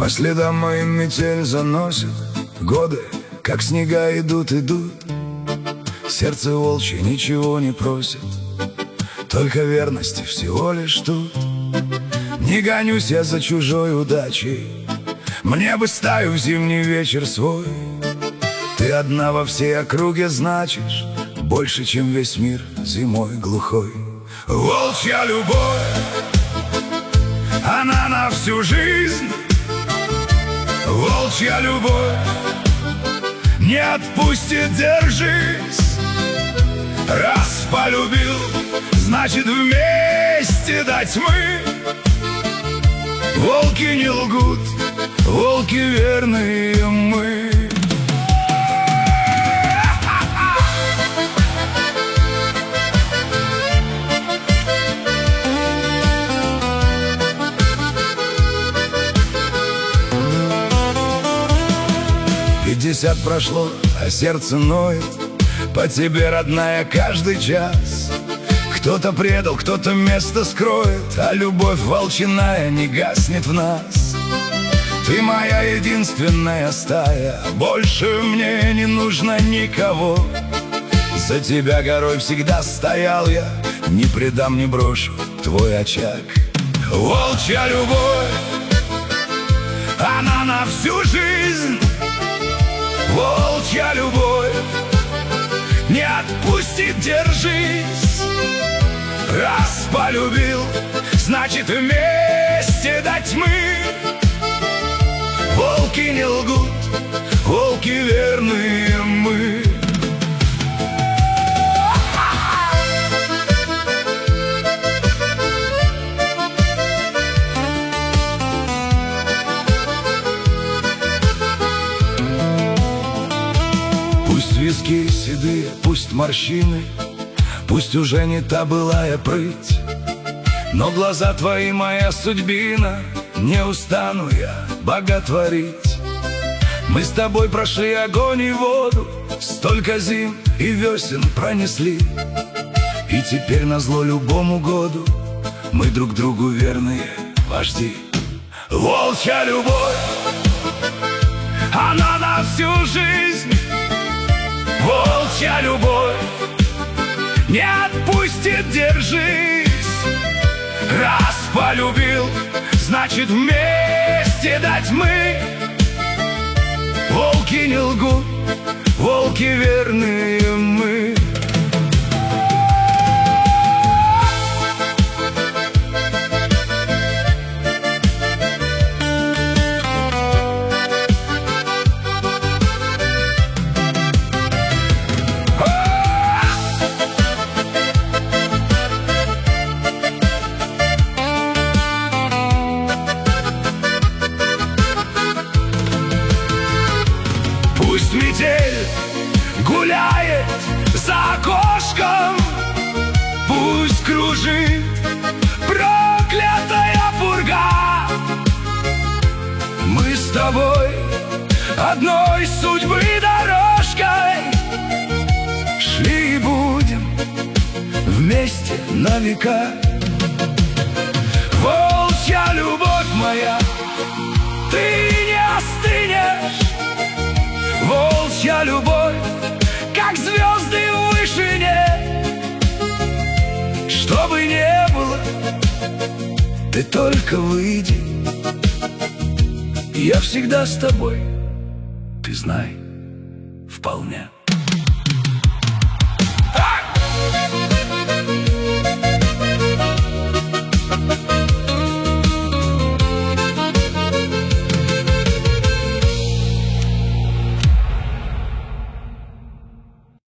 По следам моим метель заносит, годы, как снега, идут. Сердце волчье ничего не просит, только верности всего лишь тут. Не гонюсь я за чужой удачей, мне бы стаю в зимний вечер свой. Ты одна во всей округе значишь больше, чем весь мир зимой глухой. Волчья любовь, она на всю жизнь. Волчья любовь не отпустит, держись. Раз полюбил, значит вместе до тьмы. Волки не лгут, волки верные мы. 50 прошло, а сердце ноет по тебе, родная, каждый час. Кто-то предал, кто-то место скроет, а любовь волчиная не гаснет в нас. Ты моя единственная стая, больше мне не нужно никого. За тебя горой всегда стоял я, не предам, не брошу твой очаг. Волчья любовь, она на всю жизнь. Волчья любовь не отпустит, держись. Раз полюбил, значит вместе до тьмы. Волки не лгут, волки верные мы. Пусть виски седые, пусть морщины, пусть уже не та былая прыть, но глаза твои моя судьбина, не устану я боготворить. Мы с тобой прошли огонь и воду, столько зим и весен пронесли, и теперь назло любому году мы друг другу верные вожди. Волчья любовь, она на всю жизнь. Волчья любовь не отпустит, держись. Раз полюбил, значит вместе до тьмы. Волки не лгут, волки верные мы. Пусть метель гуляет за окошком, пусть кружит проклятая пурга. Мы с тобой одной судьбы дорожкой шли и будем вместе на века. Волчья любовь моя, ты не остынешь. Волчья любовь, как звезды в вышине. Что бы ни было, ты только выйди, я всегда с тобой, ты знай, вполне.